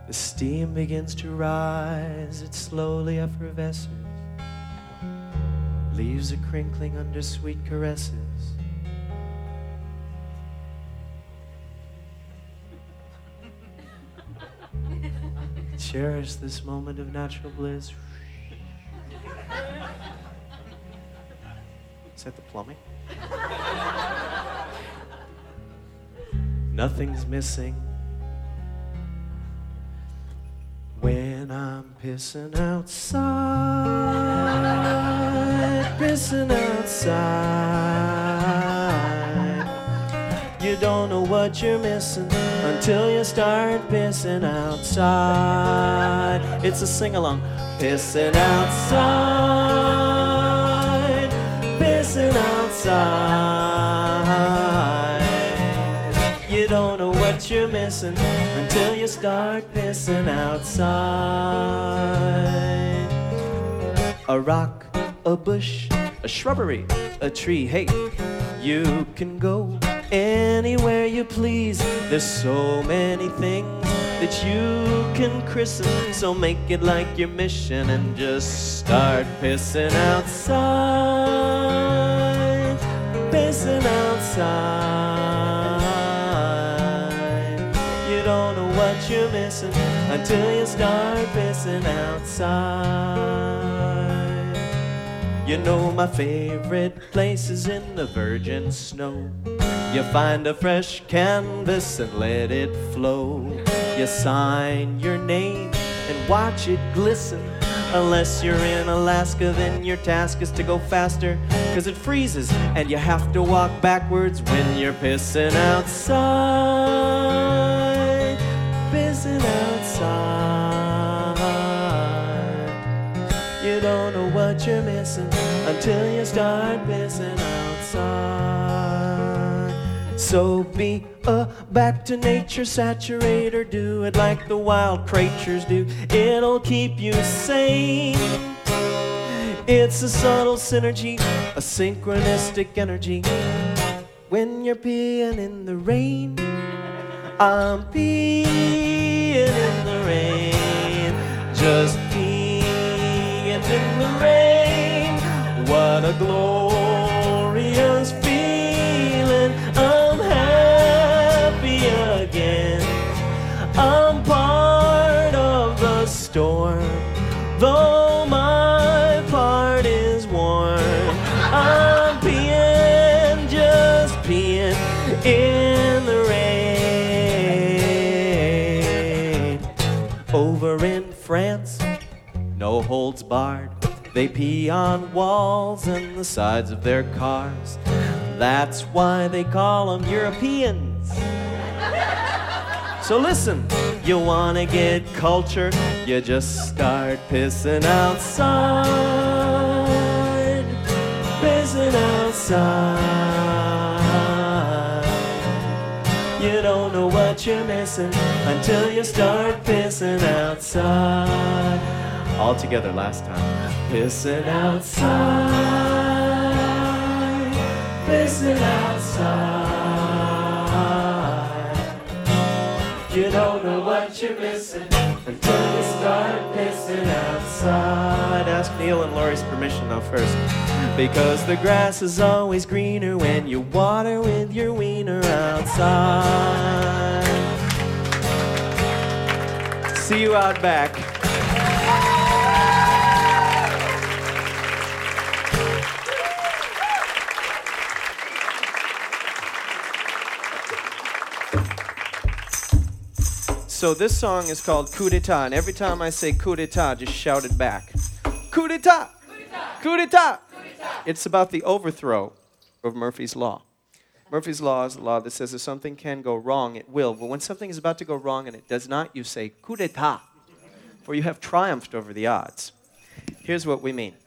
The steam begins to rise, it slowly effervesces, leaves a crinkling under sweet caresses. Cherish this moment of natural bliss. Is that the plumbing? Nothing's missing when I'm pissing outside, pissing outside. You don't know what you're missing until you start pissing outside. It's a sing-along. Pissing outside, pissing outside. You don't know what you're missing until you start pissing outside. A rock, a bush, a shrubbery, a tree. Hey, you can go anywhere you please. There's so many things that you can christen, so make it like your mission and just start pissing outside, pissing outside. You don't know what you're missing until you start pissing outside. You know my favorite place is in the virgin snow. You find a fresh canvas and let it flow. You sign your name and watch it glisten. Unless you're in Alaska, then your task is to go faster, 'cause it freezes and you have to walk backwards when you're pissing outside, pissing outside. You don't know what you're missing until you start pissing outside. So be a back to nature saturator, do it like the wild creatures do. It'll keep you sane. It's a subtle synergy, a synchronistic energy. When you're peeing in the rain, I'm peeing in the rain, just peeing in the rain. What a glorious feeling. I'm happy again. I'm part of the storm, though my part is warm. I'm peeing, just peeing in the rain. Over in France, no holds barred. They pee on walls and the sides of their cars. That's why they call them Europeans. So listen, you wanna get culture, you just start pissing outside, pissing outside. You don't know what you're missing until you start pissing outside. All together last time. Pissing outside, pissing outside. You don't know what you're missing until you start pissing outside. Ask Neil and Laurie's permission though first. Because the grass is always greener when you water with your wiener outside. See you out back. So this song is called Coup d'etat, and every time I say coup d'etat, just shout it back. Coup d'etat! Coup d'etat! It's about the overthrow of Murphy's Law. Murphy's Law is the law that says if something can go wrong, it will. But when something is about to go wrong and it does not, you say coup d'etat, for you have triumphed over the odds. Here's what we mean.